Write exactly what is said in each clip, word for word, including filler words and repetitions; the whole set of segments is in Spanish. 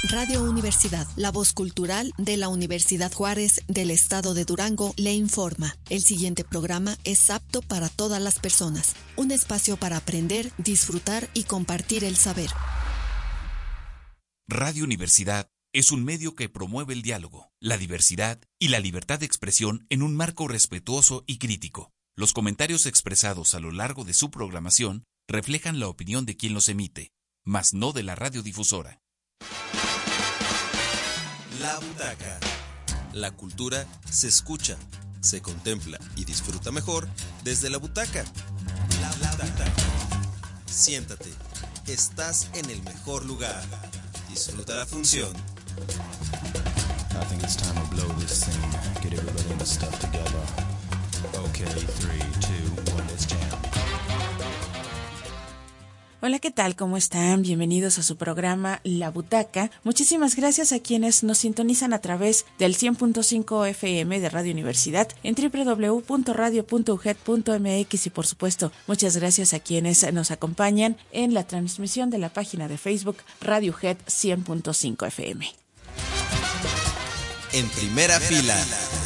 Radio Universidad, la voz cultural de la Universidad Juárez del Estado de Durango, le informa. El siguiente programa es apto para todas las personas. Un espacio para aprender, disfrutar y compartir el saber. Radio Universidad es un medio que promueve el diálogo, la diversidad y la libertad de expresión en un marco respetuoso y crítico. Los comentarios expresados a lo largo de su programación reflejan la opinión de quien los emite, mas no de la radiodifusora. La Butaca. La cultura se escucha, se contempla y disfruta mejor desde la butaca. La Butaca. Siéntate, estás en el mejor lugar. Disfruta la función. I think it's time to blow this thing. Get everybody in the stuff together. Okay, three, two, one, let's jam. Hola, ¿qué tal? ¿Cómo están? Bienvenidos a su programa La Butaca. Muchísimas gracias a quienes nos sintonizan a través del cien punto cinco F M de Radio Universidad en doble u doble u doble u punto radio punto u g e d punto m x y por supuesto muchas gracias a quienes nos acompañan en la transmisión de la página de Facebook Radio U G E D cien punto cinco F M. En primera fila.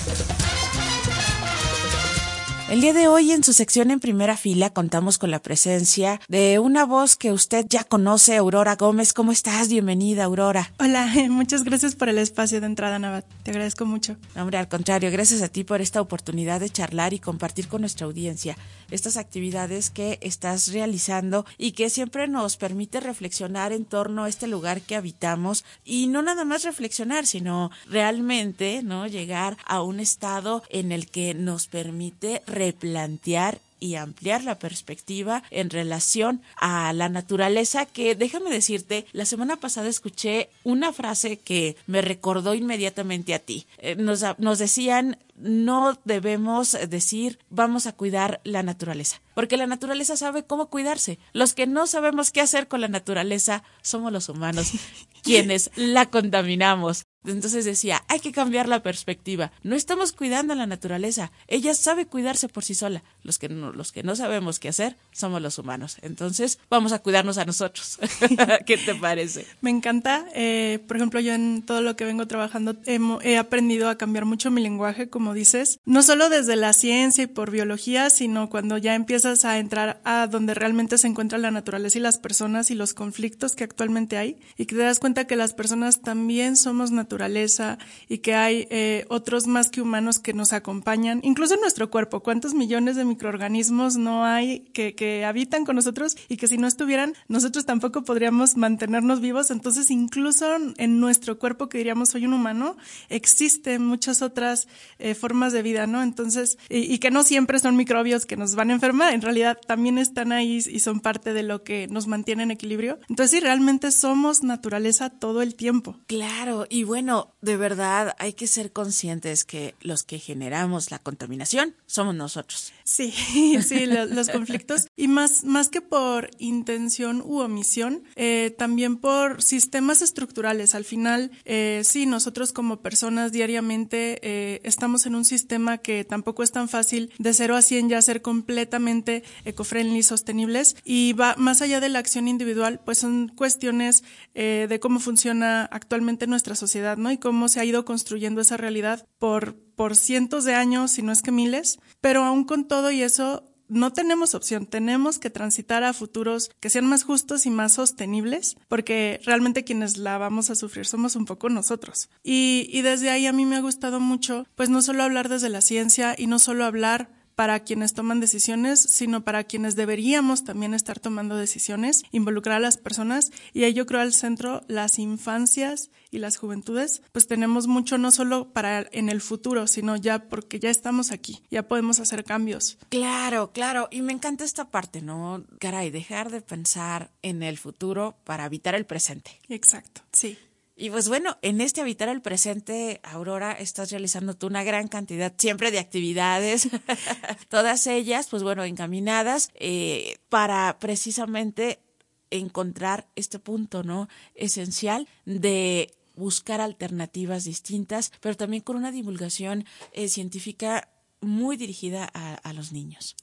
El día de hoy en su sección En Primera Fila contamos con la presencia de una voz que usted ya conoce, Aurora Gómez. ¿Cómo estás? Bienvenida, Aurora. Hola, muchas gracias por el espacio de entrada, Navat. Te agradezco mucho. Hombre, al contrario, gracias a ti por esta oportunidad de charlar y compartir con nuestra audiencia estas actividades que estás realizando y que siempre nos permite reflexionar en torno a este lugar que habitamos y no nada más reflexionar, sino realmente, ¿no?, llegar a un estado en el que nos permite replantear y ampliar la perspectiva en relación a la naturaleza, que déjame decirte, la semana pasada escuché una frase que me recordó inmediatamente a ti. Eh, nos, nos decían, no debemos decir vamos a cuidar la naturaleza, porque la naturaleza sabe cómo cuidarse. Los que no sabemos qué hacer con la naturaleza somos los humanos, quienes la contaminamos. Entonces decía, hay que cambiar la perspectiva. No estamos cuidando a la naturaleza. Ella sabe cuidarse por sí sola. Los que no, los que no sabemos qué hacer somos los humanos. Entonces, vamos a cuidarnos a nosotros. ¿Qué te parece? Me encanta. Eh, por ejemplo, yo en todo lo que vengo trabajando he, he aprendido a cambiar mucho mi lenguaje, como dices. No solo desde la ciencia y por biología, sino cuando ya empiezas a entrar a donde realmente se encuentra la naturaleza y las personas y los conflictos que actualmente hay. Y que te das cuenta que las personas también somos naturaleza. naturaleza y que hay eh, otros más que humanos que nos acompañan, incluso en nuestro cuerpo. ¿Cuántos millones de microorganismos no hay que, que habitan con nosotros y que si no estuvieran, nosotros tampoco podríamos mantenernos vivos? Entonces, incluso en nuestro cuerpo, que diríamos soy un humano, existen muchas otras eh, formas de vida, ¿no? Entonces, y, y que no siempre son microbios que nos van a enfermar, en realidad también están ahí y son parte de lo que nos mantiene en equilibrio. Entonces, sí, realmente somos naturaleza todo el tiempo. Claro, y bueno, Bueno, de verdad hay que ser conscientes que los que generamos la contaminación somos nosotros. Sí, sí, los, los conflictos. Y más, más que por intención u omisión, eh, también por sistemas estructurales. Al final, eh, sí, nosotros como personas diariamente eh, estamos en un sistema que tampoco es tan fácil de cero a cien ya ser completamente eco-friendly, sostenibles. Y va más allá de la acción individual, pues son cuestiones eh, de cómo funciona actualmente nuestra sociedad, ¿no? Y cómo se ha ido construyendo esa realidad por, por cientos de años, si no es que miles, pero aún con todo y eso no tenemos opción, tenemos que transitar a futuros que sean más justos y más sostenibles, porque realmente quienes la vamos a sufrir somos un poco nosotros. Y, y desde ahí a mí me ha gustado mucho, pues no solo hablar desde la ciencia y no solo hablar para quienes toman decisiones, sino para quienes deberíamos también estar tomando decisiones, involucrar a las personas, y ahí yo creo al centro las infancias y las juventudes, pues tenemos mucho no solo para en el futuro, sino ya porque ya estamos aquí, ya podemos hacer cambios. Claro, claro, y me encanta esta parte, ¿no? Caray, dejar de pensar en el futuro para evitar el presente. Exacto, sí. Y pues bueno, en este Habitar el Presente, Aurora, estás realizando tú una gran cantidad siempre de actividades, todas ellas, pues bueno, encaminadas eh, para precisamente encontrar este punto, ¿no?, esencial de buscar alternativas distintas, pero también con una divulgación eh, científica muy dirigida a, a los niños.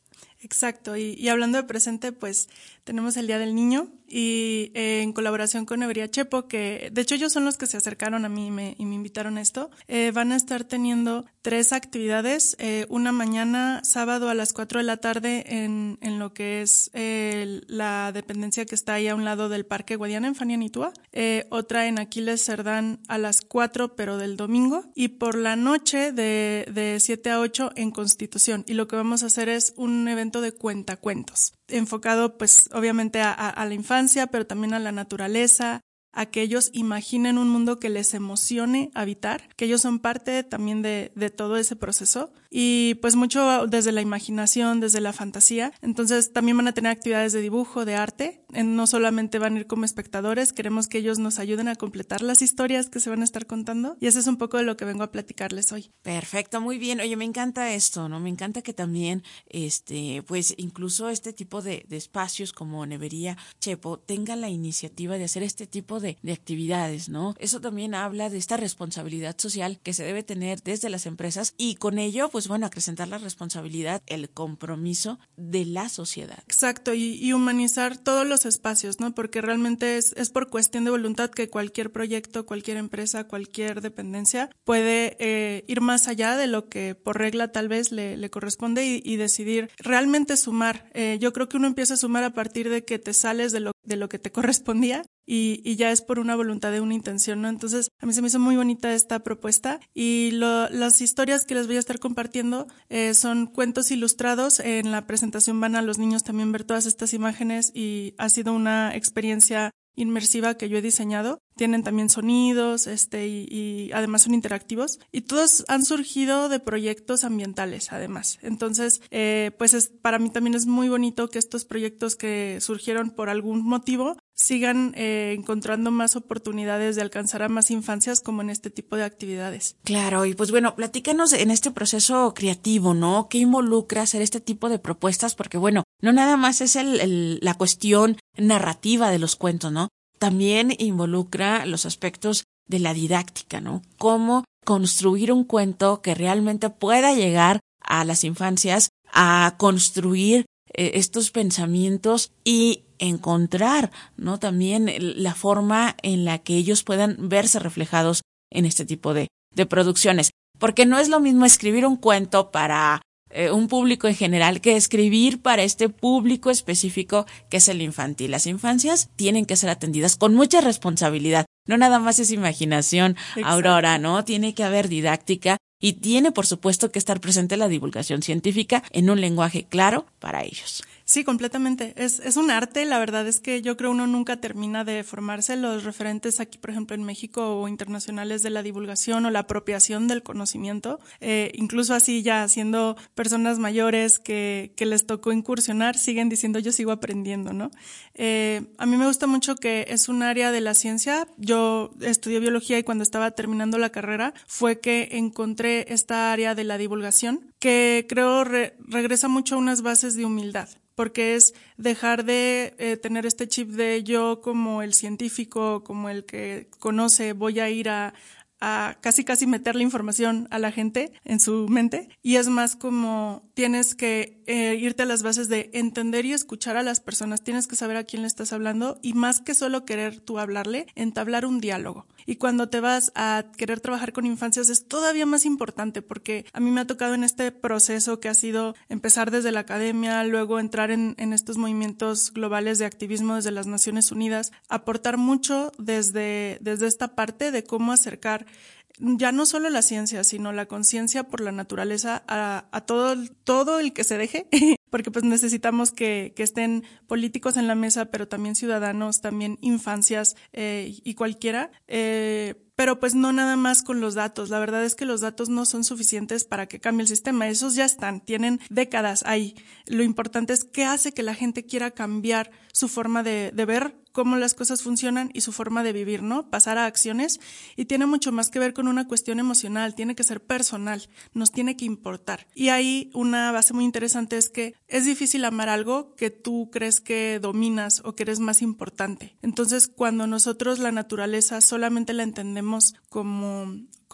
Exacto, y, y hablando de presente, pues tenemos el Día del Niño y eh, en colaboración con Nevería Chepo, que de hecho ellos son los que se acercaron a mí y me, y me invitaron a esto, eh, van a estar teniendo tres actividades, eh, una mañana, sábado a las cuatro de la tarde en, en lo que es eh, la dependencia que está ahí a un lado del Parque Guadiana en Fanianitúa, eh, otra en Aquiles Cerdán a las cuatro pero del domingo, y por la noche de, de siete a ocho en Constitución, y lo que vamos a hacer es un evento de cuentacuentos, enfocado pues obviamente a, a, a la infancia, pero también a la naturaleza, a que ellos imaginen un mundo que les emocione habitar, que ellos son parte también de, de todo ese proceso y pues mucho desde la imaginación, desde la fantasía. Entonces también van a tener actividades de dibujo, de arte, no solamente van a ir como espectadores, queremos que ellos nos ayuden a completar las historias que se van a estar contando y eso es un poco de lo que vengo a platicarles hoy. Perfecto, muy bien. Oye, me encanta esto, ¿no? Me encanta que también, este, pues incluso este tipo de, de espacios como Nevería Chepo tenga la iniciativa de hacer este tipo de De, de actividades, ¿no? Eso también habla de esta responsabilidad social que se debe tener desde las empresas y con ello, pues bueno, acrecentar la responsabilidad, el compromiso de la sociedad. Exacto, y, y humanizar todos los espacios, ¿no? Porque realmente es, es por cuestión de voluntad que cualquier proyecto, cualquier empresa, cualquier dependencia puede eh, ir más allá de lo que por regla tal vez le, le corresponde y, y decidir realmente sumar. Eh, yo creo que uno empieza a sumar a partir de que te sales de lo, de lo que te correspondía Y, y ya es por una voluntad de una intención, ¿no? Entonces, a mí se me hizo muy bonita esta propuesta y lo, las historias que les voy a estar compartiendo eh, son cuentos ilustrados. En la presentación van a los niños también ver todas estas imágenes y ha sido una experiencia inmersiva que yo he diseñado. Tienen también sonidos, este, y, y además son interactivos. Y todos han surgido de proyectos ambientales, además. Entonces, eh, pues es, para mí también es muy bonito que estos proyectos que surgieron por algún motivo sigan eh, encontrando más oportunidades de alcanzar a más infancias como en este tipo de actividades. Claro, y pues bueno, platícanos en este proceso creativo, ¿no? ¿Qué involucra hacer este tipo de propuestas? Porque bueno, no nada más es el, el, la cuestión narrativa de los cuentos, ¿no? También involucra los aspectos de la didáctica, ¿no? Cómo construir un cuento que realmente pueda llegar a las infancias a construir eh, estos pensamientos y encontrar, ¿no? También la forma en la que ellos puedan verse reflejados en este tipo de, de producciones. Porque no es lo mismo escribir un cuento para eh, un público en general que escribir para este público específico que es el infantil. Las infancias tienen que ser atendidas con mucha responsabilidad. No nada más es imaginación, Exacto. Aurora, ¿no? Tiene que haber didáctica y tiene, por supuesto, que estar presente la divulgación científica en un lenguaje claro para ellos. Sí, completamente. Es, es un arte. La verdad es que yo creo uno nunca termina de formarse. Los referentes aquí, por ejemplo, en México o internacionales de la divulgación o la apropiación del conocimiento, eh, incluso así ya siendo personas mayores que, que les tocó incursionar, siguen diciendo yo sigo aprendiendo, ¿no? Eh, a mí me gusta mucho que es un área de la ciencia. Yo estudié biología y cuando estaba terminando la carrera fue que encontré esta área de la divulgación que creo re, regresa mucho a unas bases de humildad. Porque es dejar de eh, tener este chip de yo como el científico, como el que conoce, voy a ir a, a casi casi meter la información a la gente en su mente, y es más como tienes que eh, irte a las bases de entender y escuchar a las personas, tienes que saber a quién le estás hablando y más que solo querer tú hablarle, entablar un diálogo. Y cuando te vas a querer trabajar con infancias es todavía más importante porque a mí me ha tocado en este proceso que ha sido empezar desde la academia, luego entrar en, en estos movimientos globales de activismo desde las Naciones Unidas, aportar mucho desde, desde esta parte de cómo acercar ya no solo la ciencia, sino la conciencia por la naturaleza a, a todo, todo el que se deje, porque pues necesitamos que, que estén políticos en la mesa, pero también ciudadanos, también infancias eh, y cualquiera, eh, pero pues no nada más con los datos. La verdad es que los datos no son suficientes para que cambie el sistema, esos ya están, tienen décadas ahí. Lo importante es qué hace que la gente quiera cambiar su forma de, de ver cómo las cosas funcionan y su forma de vivir, ¿no? Pasar a acciones, y tiene mucho más que ver con una cuestión emocional, tiene que ser personal, nos tiene que importar. Y ahí una base muy interesante es que es difícil amar algo que tú crees que dominas o que eres más importante. Entonces, cuando nosotros la naturaleza solamente la entendemos como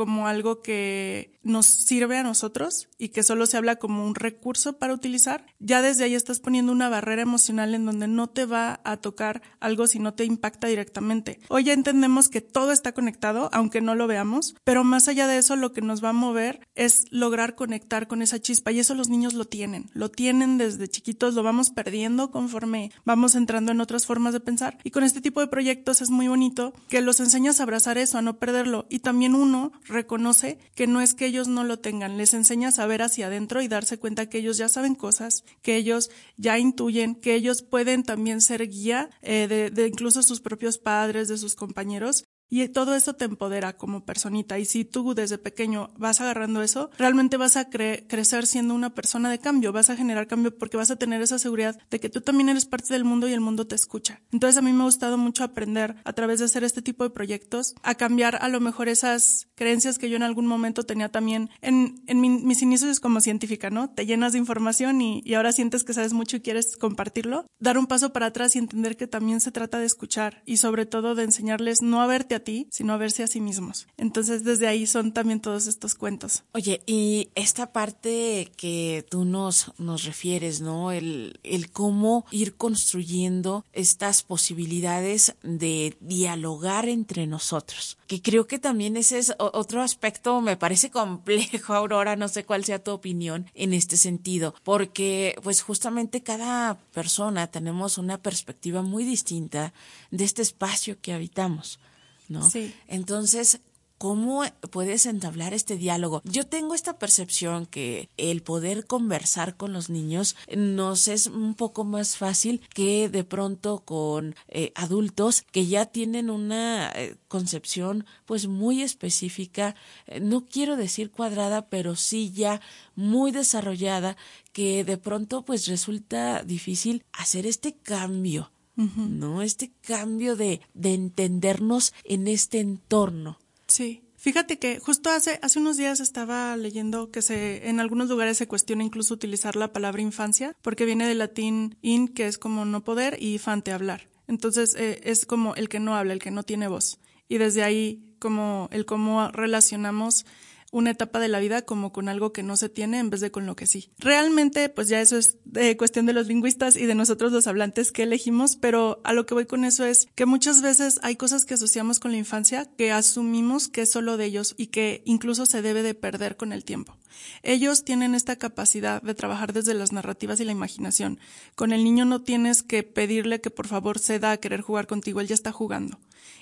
como algo que nos sirve a nosotros y que solo se habla como un recurso para utilizar, ya desde ahí estás poniendo una barrera emocional en donde no te va a tocar algo si no te impacta directamente. Hoy ya entendemos que todo está conectado, aunque no lo veamos, pero más allá de eso lo que nos va a mover es lograr conectar con esa chispa, y eso los niños lo tienen, lo tienen desde chiquitos, lo vamos perdiendo conforme vamos entrando en otras formas de pensar, y con este tipo de proyectos es muy bonito que los enseñas a abrazar eso, a no perderlo, y también uno reconoce que no es que ellos no lo tengan, les enseñas a ver hacia adentro y darse cuenta que ellos ya saben cosas, que ellos ya intuyen, que ellos pueden también ser guía eh, de, de incluso sus propios padres, de sus compañeros. Y todo eso te empodera como personita. Y si tú desde pequeño vas agarrando eso, realmente vas a cre- crecer siendo una persona de cambio. Vas a generar cambio porque vas a tener esa seguridad de que tú también eres parte del mundo y el mundo te escucha. Entonces a mí me ha gustado mucho aprender a través de hacer este tipo de proyectos a cambiar a lo mejor esas creencias que yo en algún momento tenía también en, en mi, mis inicios como científica, ¿no? Te llenas de información y, y ahora sientes que sabes mucho y quieres compartirlo. Dar un paso para atrás y entender que también se trata de escuchar y sobre todo de enseñarles no a verte a ti, sino a verse a sí mismos. Entonces, desde ahí son también todos estos cuentos. Oye, y esta parte que tú nos, nos refieres, ¿no? El, el cómo ir construyendo estas posibilidades de dialogar entre nosotros, que creo que también ese es otro aspecto, me parece complejo, Aurora, no sé cuál sea tu opinión en este sentido, porque pues justamente cada persona tenemos una perspectiva muy distinta de este espacio que habitamos, ¿no? Sí. Entonces, ¿cómo puedes entablar este diálogo? Yo tengo esta percepción que el poder conversar con los niños nos es un poco más fácil que de pronto con eh, adultos que ya tienen una eh, concepción pues muy específica, eh, no quiero decir cuadrada, pero sí ya muy desarrollada, que de pronto pues resulta difícil hacer este cambio. Uh-huh. ¿No? Este cambio de, de entendernos en este entorno. Sí. Fíjate que justo hace, hace unos días estaba leyendo que se, en algunos lugares se cuestiona incluso utilizar la palabra infancia, porque viene del latín in, que es como no poder, y fante, hablar. Entonces eh, es como el que no habla, el que no tiene voz. Y desde ahí como el cómo relacionamos una etapa de la vida como con algo que no se tiene en vez de con lo que sí. Realmente, pues ya eso es de cuestión de los lingüistas y de nosotros los hablantes que elegimos, pero a lo que voy con eso es que muchas veces hay cosas que asociamos con la infancia que asumimos que es solo de ellos y que incluso se debe de perder con el tiempo. Ellos tienen esta capacidad de trabajar desde las narrativas y la imaginación. Con el niño no tienes que pedirle que por favor ceda a querer jugar contigo, él ya está jugando.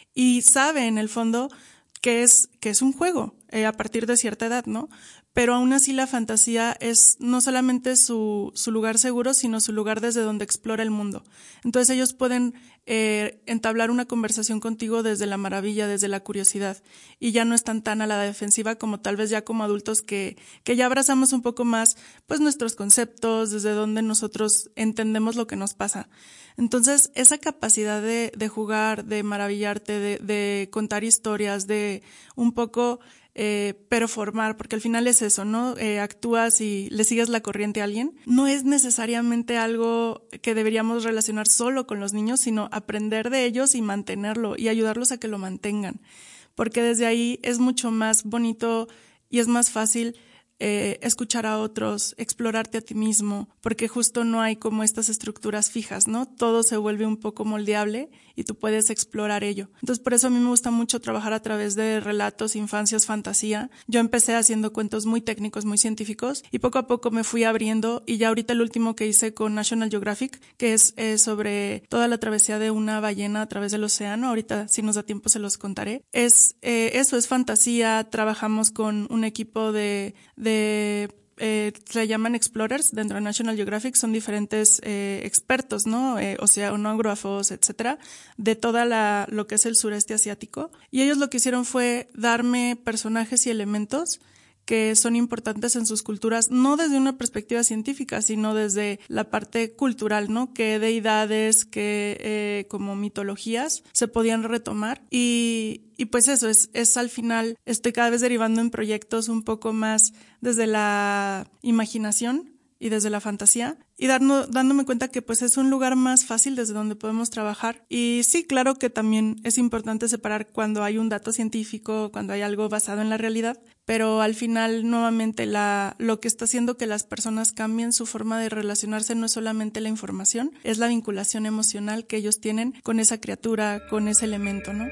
Y sabe en el fondo que es, que es un juego eh, a partir de cierta edad, ¿no? Pero aún así la fantasía es no solamente su, su lugar seguro, sino su lugar desde donde explora el mundo. Entonces ellos pueden eh, entablar una conversación contigo desde la maravilla, desde la curiosidad, y ya no están tan a la defensiva como tal vez ya como adultos que, que ya abrazamos un poco más pues nuestros conceptos, desde donde nosotros entendemos lo que nos pasa. Entonces, esa capacidad de, de jugar, de maravillarte, de, de contar historias, de un poco eh, performar, porque al final es eso, ¿no? Eh, actúas y le sigues la corriente a alguien. No es necesariamente algo que deberíamos relacionar solo con los niños, sino aprender de ellos y mantenerlo y ayudarlos a que lo mantengan. Porque desde ahí es mucho más bonito y es más fácil Eh, escuchar a otros, explorarte a ti mismo, porque justo no hay como estas estructuras fijas, ¿no? Todo se vuelve un poco moldeable y tú puedes explorar ello. Entonces, por eso a mí me gusta mucho trabajar a través de relatos, infancias, fantasía. Yo empecé haciendo cuentos muy técnicos, muy científicos, y poco a poco me fui abriendo, y ya ahorita el último que hice con National Geographic, que es eh, sobre toda la travesía de una ballena a través del océano, ahorita si nos da tiempo se los contaré, es eh, eso, es fantasía. Trabajamos con un equipo de, de De, eh, se llaman explorers dentro de National Geographic, son diferentes eh, expertos, ¿no? Eh, oceanógrafos, etcétera, de toda la, lo que es el sureste asiático. Y ellos lo que hicieron fue darme personajes y elementos que son importantes en sus culturas, no desde una perspectiva científica, sino desde la parte cultural, ¿no? Qué deidades, qué eh, como mitologías se podían retomar. Y, y pues eso, es, es al final, estoy cada vez derivando en proyectos un poco más desde la imaginación y desde la fantasía, y dando, dándome cuenta que pues es un lugar más fácil desde donde podemos trabajar. Y sí, claro que también es importante separar cuando hay un dato científico, cuando hay algo basado en la realidad, pero al final nuevamente la, lo que está haciendo que las personas cambien su forma de relacionarse no es solamente la información, es la vinculación emocional que ellos tienen con esa criatura, con ese elemento, ¿no?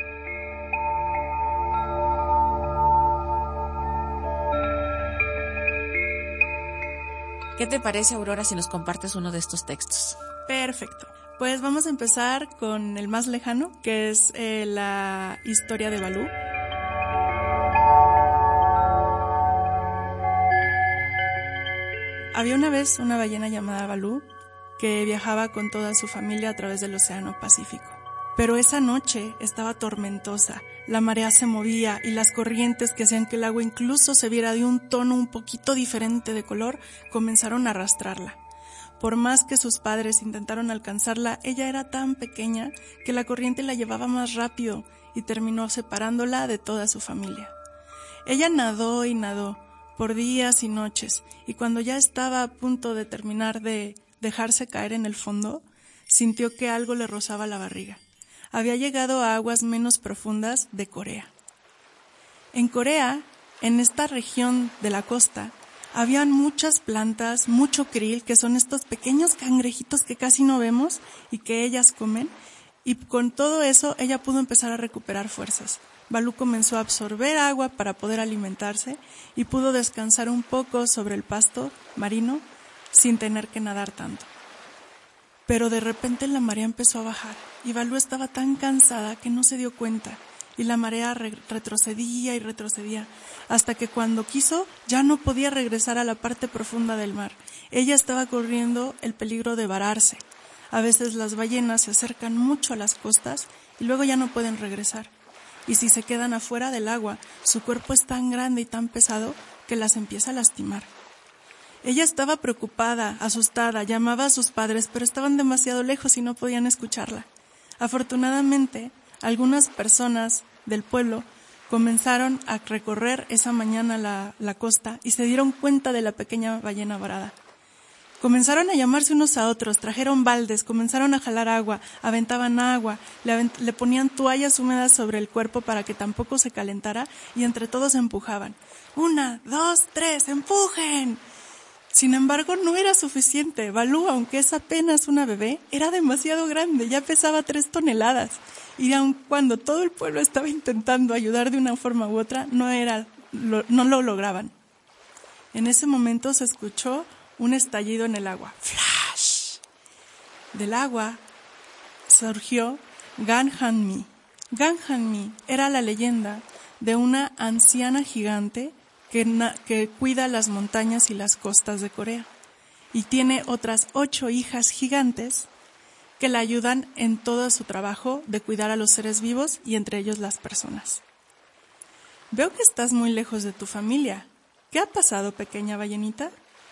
¿Qué te parece, Aurora, si nos compartes uno de estos textos? Perfecto. Pues vamos a empezar con el más lejano, que es eh, la historia de Balú. Había una vez una ballena llamada Balú que viajaba con toda su familia a través del Océano Pacífico. Pero esa noche estaba tormentosa, la marea se movía y las corrientes que hacían que el agua incluso se viera de un tono un poquito diferente de color comenzaron a arrastrarla. Por más que sus padres intentaron alcanzarla, ella era tan pequeña que la corriente la llevaba más rápido y terminó separándola de toda su familia. Ella nadó y nadó por días y noches, y cuando ya estaba a punto de terminar de dejarse caer en el fondo, sintió que algo le rozaba la barriga. Había llegado a aguas menos profundas de Corea. En Corea, en esta región de la costa, habían muchas plantas, mucho krill, que son estos pequeños cangrejitos que casi no vemos y que ellas comen, y con todo eso ella pudo empezar a recuperar fuerzas. Balú comenzó a absorber agua para poder alimentarse y pudo descansar un poco sobre el pasto marino sin tener que nadar tanto. Pero de repente la marea empezó a bajar y Balú estaba tan cansada que no se dio cuenta y la marea re- retrocedía y retrocedía hasta que cuando quiso ya no podía regresar a la parte profunda del mar. Ella estaba corriendo el peligro de vararse. A veces las ballenas se acercan mucho a las costas y luego ya no pueden regresar. Y si se quedan afuera del agua, su cuerpo es tan grande y tan pesado que las empieza a lastimar. Ella estaba preocupada, asustada, llamaba a sus padres, pero estaban demasiado lejos y no podían escucharla. Afortunadamente, algunas personas del pueblo comenzaron a recorrer esa mañana la, la costa y se dieron cuenta de la pequeña ballena varada. Comenzaron a llamarse unos a otros, trajeron baldes, comenzaron a jalar agua, aventaban agua, le, avent- le ponían toallas húmedas sobre el cuerpo para que tampoco se calentara y entre todos empujaban. Una, dos, tres, ¡empujen! Sin embargo, no era suficiente. Balú, aunque es apenas una bebé, era demasiado grande, ya pesaba tres toneladas. Y aun cuando todo el pueblo estaba intentando ayudar de una forma u otra, no, era, lo, no lo lograban. En ese momento se escuchó un estallido en el agua. ¡Flash! Del agua surgió Gan Han-mi. Gan Han-mi era la leyenda de una anciana gigante que, na- que cuida las montañas y las costas de Corea. Y tiene otras ocho hijas gigantes que la ayudan en todo su trabajo de cuidar a los seres vivos y entre ellos las personas. Veo que estás muy lejos de tu familia. ¿Qué ha pasado, pequeña ballenita?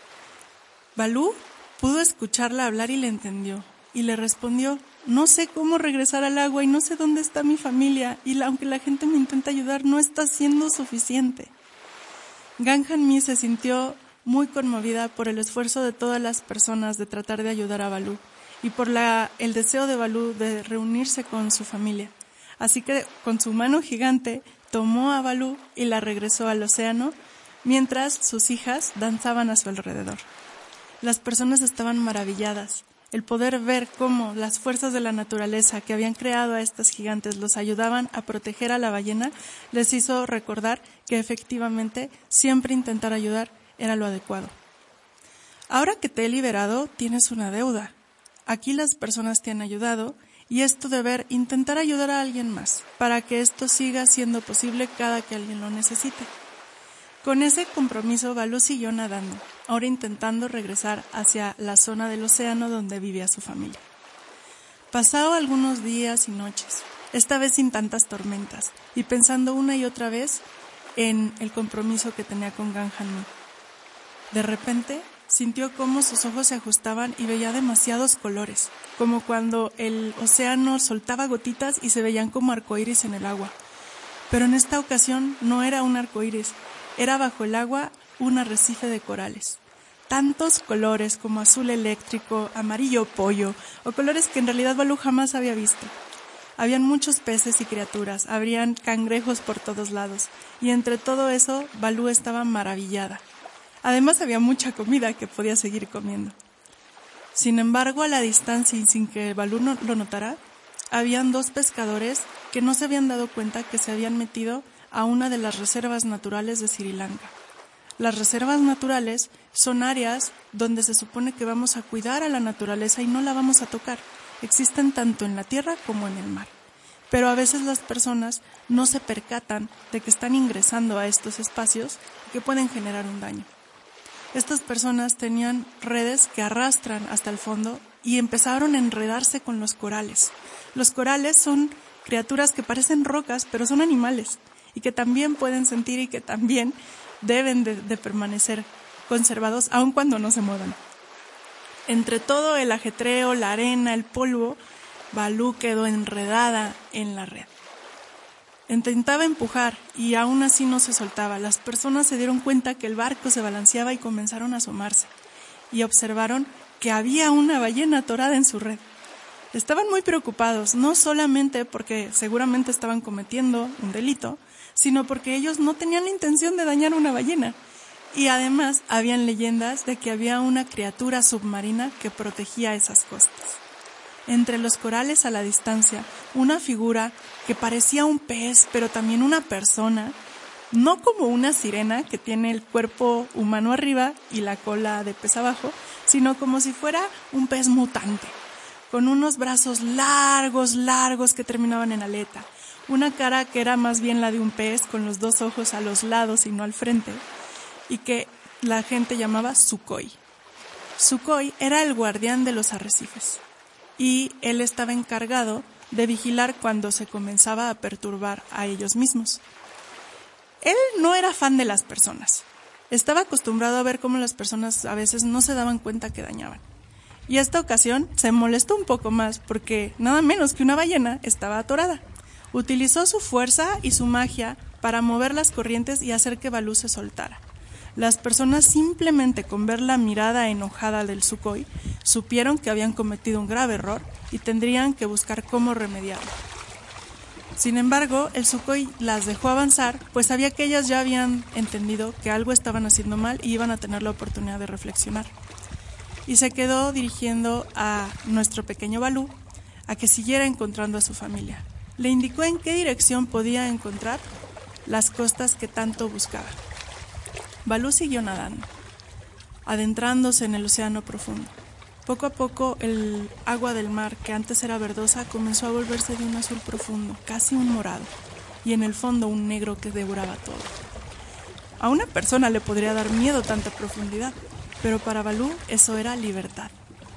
Balú pudo escucharla hablar y le entendió, y le respondió: no sé cómo regresar al agua y no sé dónde está mi familia, y la, aunque la gente me intenta ayudar, no está siendo suficiente. Gan Han-mi se sintió muy conmovida por el esfuerzo de todas las personas de tratar de ayudar a Balú, y por la, el deseo de Balú de reunirse con su familia. Así que con su mano gigante tomó a Balú y la regresó al océano, mientras sus hijas danzaban a su alrededor. Las personas estaban maravilladas. El poder ver cómo las fuerzas de la naturaleza que habían creado a estas gigantes los ayudaban a proteger a la ballena les hizo recordar que efectivamente siempre intentar ayudar era lo adecuado. Ahora que te he liberado, tienes una deuda. Aquí las personas te han ayudado y es tu deber intentar ayudar a alguien más para que esto siga siendo posible cada que alguien lo necesite. Con ese compromiso, Balú siguió nadando, ahora intentando regresar hacia la zona del océano donde vivía su familia. Pasaron algunos días y noches, esta vez sin tantas tormentas, y pensando una y otra vez en el compromiso que tenía con Gan Han-mi. De repente, sintió cómo sus ojos se ajustaban y veía demasiados colores, como cuando el océano soltaba gotitas y se veían como arcoíris en el agua. Pero en esta ocasión no era un arcoíris, era bajo el agua un arrecife de corales. tantos colores como azul eléctrico, amarillo pollo o colores que en realidad Balú jamás había visto. Habían muchos peces y criaturas, habrían cangrejos por todos lados y entre todo eso Balú estaba maravillada. Además había mucha comida que podía seguir comiendo. Sin embargo, a la distancia y sin que Balú no lo notara, habían dos pescadores que no se habían dado cuenta que se habían metido a una de las reservas naturales de Sri Lanka. Las reservas naturales son áreas donde se supone que vamos a cuidar a la naturaleza y no la vamos a tocar. Existen tanto en la tierra como en el mar. Pero a veces las personas no se percatan de que están ingresando a estos espacios y que pueden generar un daño. Estas personas tenían redes que arrastran hasta el fondo y empezaron a enredarse con los corales. Los corales son criaturas que parecen rocas, pero son animales y que también pueden sentir y que también deben de, de permanecer conservados aun cuando no se muevan. Entre todo el ajetreo, la arena, el polvo, Balú quedó enredada en la red. Intentaba empujar y aún así no se soltaba. Las personas se dieron cuenta que el barco se balanceaba y comenzaron a asomarse y observaron que había una ballena atorada en su red. Estaban muy preocupados, no solamente porque seguramente estaban cometiendo un delito, sino porque ellos no tenían la intención de dañar a una ballena. Y además habían leyendas de que había una criatura submarina que protegía esas costas. Entre los corales a la distancia, una figura que parecía un pez, pero también una persona, no como una sirena que tiene el cuerpo humano arriba y la cola de pez abajo, sino como si fuera un pez mutante, con unos brazos largos, largos que terminaban en aleta, una cara que era más bien la de un pez, con los dos ojos a los lados y no al frente, y que la gente llamaba Sukhoi. Sukhoi era el guardián de los arrecifes, y él estaba encargado de vigilar cuando se comenzaba a perturbar a ellos mismos. Él no era fan de las personas. Estaba acostumbrado a ver cómo las personas a veces no se daban cuenta que dañaban. Y esta ocasión se molestó un poco más porque nada menos que una ballena estaba atorada. Utilizó su fuerza y su magia para mover las corrientes y hacer que Balú se soltara. Las personas simplemente con ver la mirada enojada del Sukhoi supieron que habían cometido un grave error y tendrían que buscar cómo remediarlo. Sin embargo, el Sukhoi las dejó avanzar, pues sabía que ellas ya habían entendido que algo estaban haciendo mal y iban a tener la oportunidad de reflexionar. Y se quedó dirigiendo a nuestro pequeño Balú a que siguiera encontrando a su familia. Le indicó en qué dirección podía encontrar las costas que tanto buscaba. Balú siguió nadando, adentrándose en el océano profundo. Poco a poco el agua del mar, que antes era verdosa, comenzó a volverse de un azul profundo, casi un morado, y en el fondo un negro que devoraba todo. A una persona le podría dar miedo tanta profundidad, pero para Balú eso era libertad.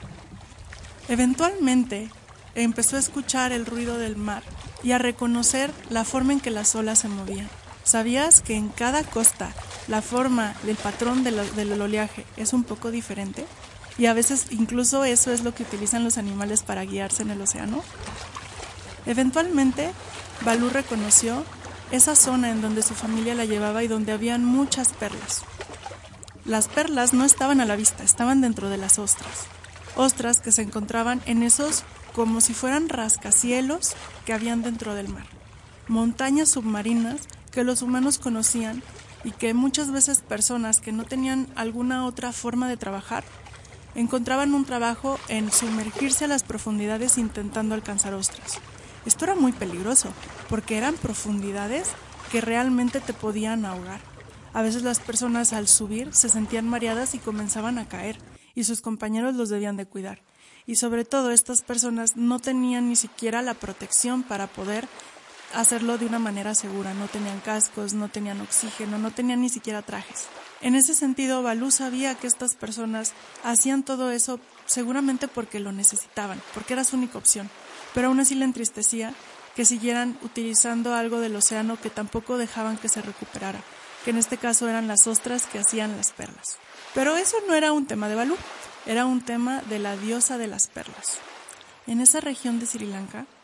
Eventualmente empezó a escuchar el ruido del mar y a reconocer la forma en que las olas se movían. ¿Sabías que en cada costa la forma del patrón de la, del oleaje es un poco diferente? Y a veces incluso eso es lo que utilizan los animales para guiarse en el océano. Eventualmente, Balú reconoció esa zona en donde su familia la llevaba y donde habían muchas perlas. Las perlas no estaban a la vista, estaban dentro de las ostras. Ostras que se encontraban en esos como si fueran rascacielos que habían dentro del mar. Montañas submarinas que los humanos conocían y que muchas veces personas que no tenían alguna otra forma de trabajar encontraban un trabajo en sumergirse a las profundidades intentando alcanzar ostras. Esto era muy peligroso porque eran profundidades que realmente te podían ahogar. A veces las personas al subir se sentían mareadas y comenzaban a caer y sus compañeros los debían de cuidar. Y sobre todo estas personas no tenían ni siquiera la protección para poder hacerlo de una manera segura. No tenían cascos, no tenían oxígeno, no tenían ni siquiera trajes. En ese sentido, Balú sabía que estas personas hacían todo eso seguramente porque lo necesitaban, porque era su única opción. Pero aún así le entristecía que siguieran utilizando algo del océano que tampoco dejaban que se recuperara, que en este caso eran las ostras que hacían las perlas. Pero eso no era un tema de Balú, era un tema de la diosa de las perlas. En esa región de Sri Lanka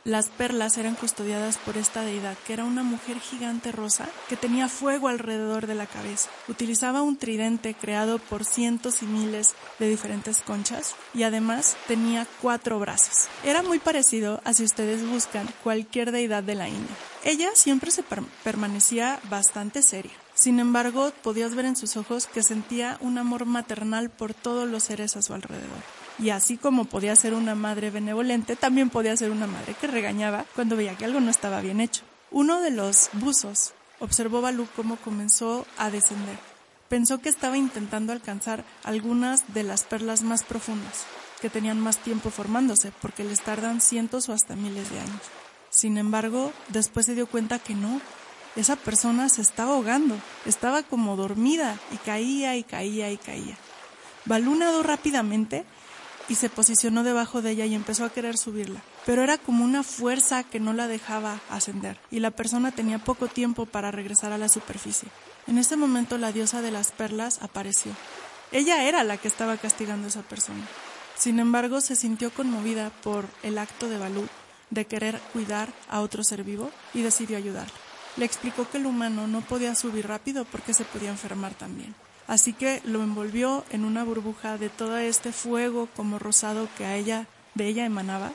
las perlas eran custodiadas por esta deidad, que era una mujer gigante rosa que tenía fuego alrededor de la cabeza. Utilizaba un tridente creado por cientos y miles de diferentes conchas y además tenía cuatro brazos. Era muy parecido a si ustedes buscan cualquier deidad de la India. Ella siempre se per- permanecía bastante seria. Sin embargo, podías ver en sus ojos que sentía un amor maternal por todos los seres a su alrededor. Y así como podía ser una madre benevolente, también podía ser una madre que regañaba cuando veía que algo no estaba bien hecho. Uno de los buzos observó Balú cómo comenzó a descender. Pensó que estaba intentando alcanzar algunas de las perlas más profundas, que tenían más tiempo formándose, porque les tardan cientos o hasta miles de años. Sin embargo, después se dio cuenta que no. Esa persona se estaba ahogando, estaba como dormida y caía y caía y caía. Balú nadó rápidamente y se posicionó debajo de ella y empezó a querer subirla. Pero era como una fuerza que no la dejaba ascender y la persona tenía poco tiempo para regresar a la superficie. En ese momento la diosa de las perlas apareció. Ella era la que estaba castigando a esa persona. Sin embargo, se sintió conmovida por el acto de Balú de querer cuidar a otro ser vivo y decidió ayudarle. Le explicó que el humano no podía subir rápido porque se podía enfermar también. Así que lo envolvió en una burbuja de todo este fuego como rosado que a ella, de ella emanaba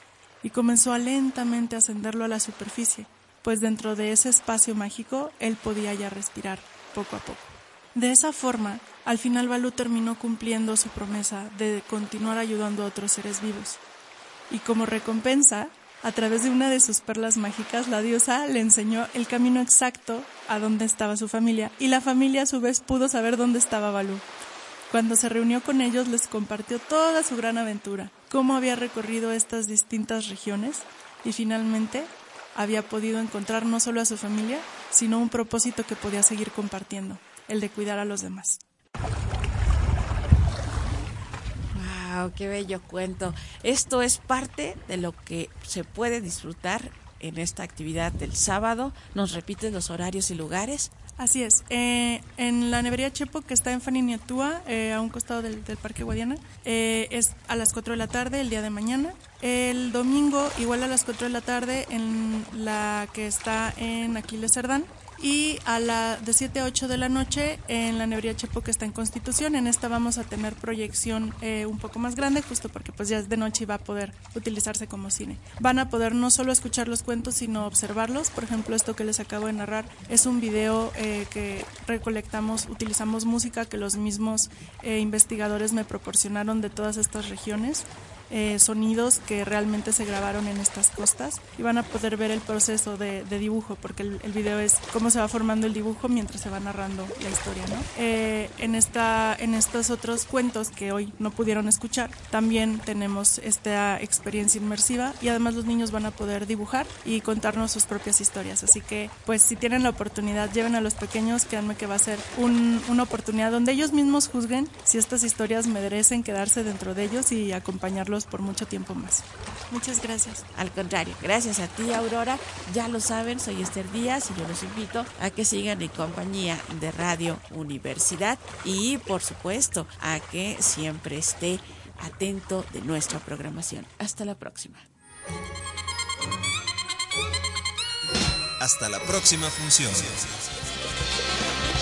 y comenzó a lentamente ascenderlo a la superficie, pues dentro de ese espacio mágico él podía ya respirar poco a poco. De esa forma, al final Balú terminó cumpliendo su promesa de continuar ayudando a otros seres vivos. Y como recompensa, a través de una de sus perlas mágicas, la diosa le enseñó el camino exacto a dónde estaba su familia, y la familia a su vez pudo saber dónde estaba Balú. Cuando se reunió con ellos, les compartió toda su gran aventura, cómo había recorrido estas distintas regiones, y finalmente había podido encontrar no solo a su familia, sino un propósito que podía seguir compartiendo, el de cuidar a los demás. ¡Wow! ¡Qué bello cuento! Esto es parte de lo que se puede disfrutar en esta actividad del sábado. ¿Nos repites los horarios y lugares? Así es. Eh, en la nevería Chepo, que está en Faniniatúa, eh, a un costado del, del Parque Guadiana, eh, es a las cuatro de la tarde el día de mañana. El domingo, igual a las cuatro de la tarde, en la que está en Aquiles Cerdán. Y a la de siete a ocho de la noche en la nevería Chepo, que está en Constitución. En esta vamos a tener proyección eh, un poco más grande, justo porque pues ya es de noche y va a poder utilizarse como cine. Van a poder no solo escuchar los cuentos, sino observarlos. Por ejemplo, esto que les acabo de narrar es un video eh, que recolectamos, utilizamos música que los mismos eh, investigadores me proporcionaron de todas estas regiones. Eh, sonidos que realmente se grabaron en estas costas, y van a poder ver el proceso de, de dibujo, porque el, el video es cómo se va formando el dibujo mientras se va narrando la historia, ¿no? Eh, en, esta, en estos otros cuentos que hoy no pudieron escuchar, también tenemos esta experiencia inmersiva, y además los niños van a poder dibujar y contarnos sus propias historias. Así que, pues, si tienen la oportunidad, lleven a los pequeños, créanme que va a ser un, una oportunidad donde ellos mismos juzguen si estas historias merecen quedarse dentro de ellos y acompañarlos por mucho tiempo más. Muchas gracias. Al contrario, gracias a ti, Aurora. Ya lo saben, soy Esther Díaz y yo los invito a que sigan en compañía de Radio Universidad y, por supuesto, a que siempre esté atento de nuestra programación. Hasta la próxima. Hasta la próxima función.